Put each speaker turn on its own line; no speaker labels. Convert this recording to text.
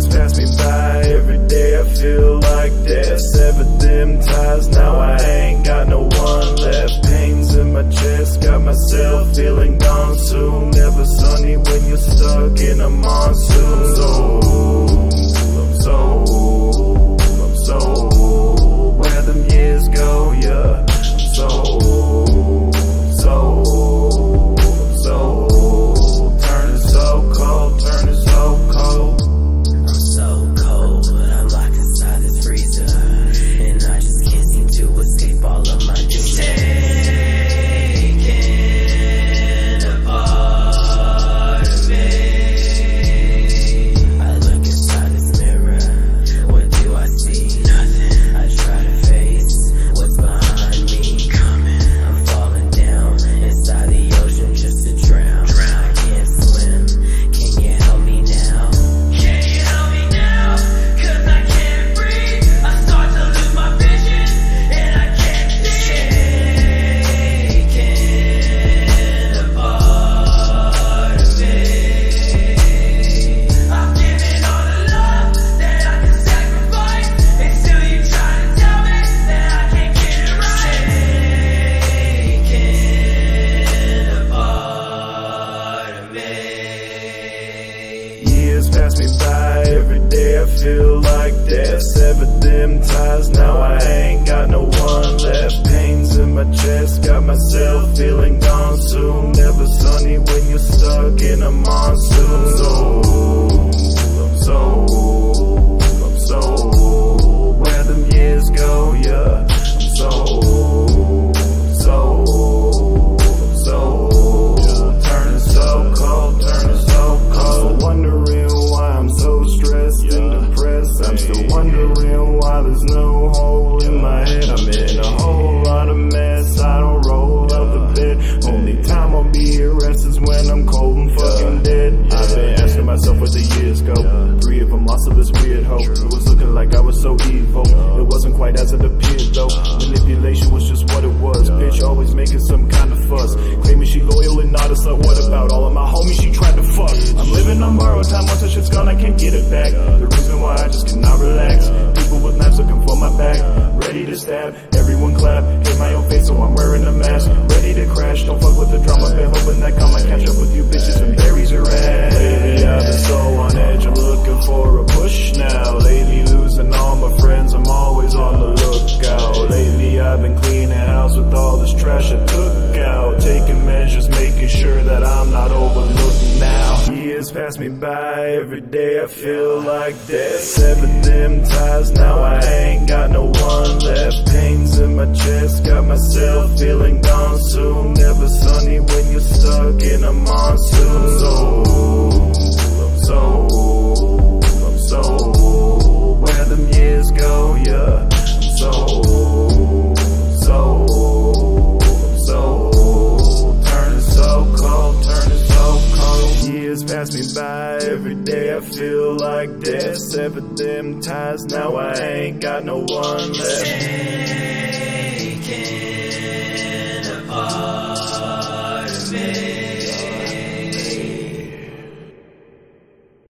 pass me by every day. I feel like they severed them ties. Now I ain't got no one left. Pains in my chest, got myself feeling gone soon. Never sunny when you're stuck in a monsoon. I'm so where them years go, yeah. Turning so cold, turning so cold.
I'm so cold, I'm locked inside this freezer, and I just can't seem to escape all of my dreams. Taking apart of me. I look inside this mirror, what do I see? Nothing. I try to face what's behind me. Coming, I'm falling down inside the ocean just to drown. I can't swim, can you help me now? Can you help me now? 'Cause I can't breathe. I start to lose my vision, and I can't see. Taking apart of me. I've given all the love that I can sacrifice, and still you try to tell me that I can't get it right. Taking apart of me.
Years pass me by every day. I feel like they severed them ties. Now I ain't got no one left. Pains in my chest, got myself feeling gone soon. Never sunny when you're stuck in a monsoon. I'm so where them years go, yeah. Turning so cold, turning so cold. I'm still wondering why I'm so stressed and depressed. I'm still wondering why there's no hole in my head. I'm in a whole lot of mess. I don't roll out the bed. Only time I'll be at rest is when I'm cold and fucking dead. I've been asking myself where the years go. 3 of them lost to this weird hope. It was looking like I was so evil. It wasn't quite as it appeared though. Manipulation was just what it was. Bitch always making some kind of fuss, claiming she loyal and not a slut. What about all of my homies she tried to fuck? I'm living on borrowed time. Once the shit's gone I can't get it back. The reason why I just cannot relax. People with knives looking for my back, ready to stab. Everyone clap, hit my own face so I'm wearing a mask. Ready to crash, don't fuck with the drama. Been hoping that come I catch up with you bitches and berries are at. Lately I've been so on edge, I'm looking for a push now. Lately losing all my friends, I'm always on the lookout. Lately I've been cleaning house with all this trash I took out. Taking measures, making sure that I'm not overlooked now. Years pass me by every day. I feel like they severed them ties. Now I ain't got no one left. Pains in my chest, got myself feeling gone soon. Never sunny when you're stuck in a monsoon. I'm so where them years go, yeah. Turning so cold, turning so cold. Years pass me by every day. I feel like they severed them ties. Now I ain't got no one left.
Taking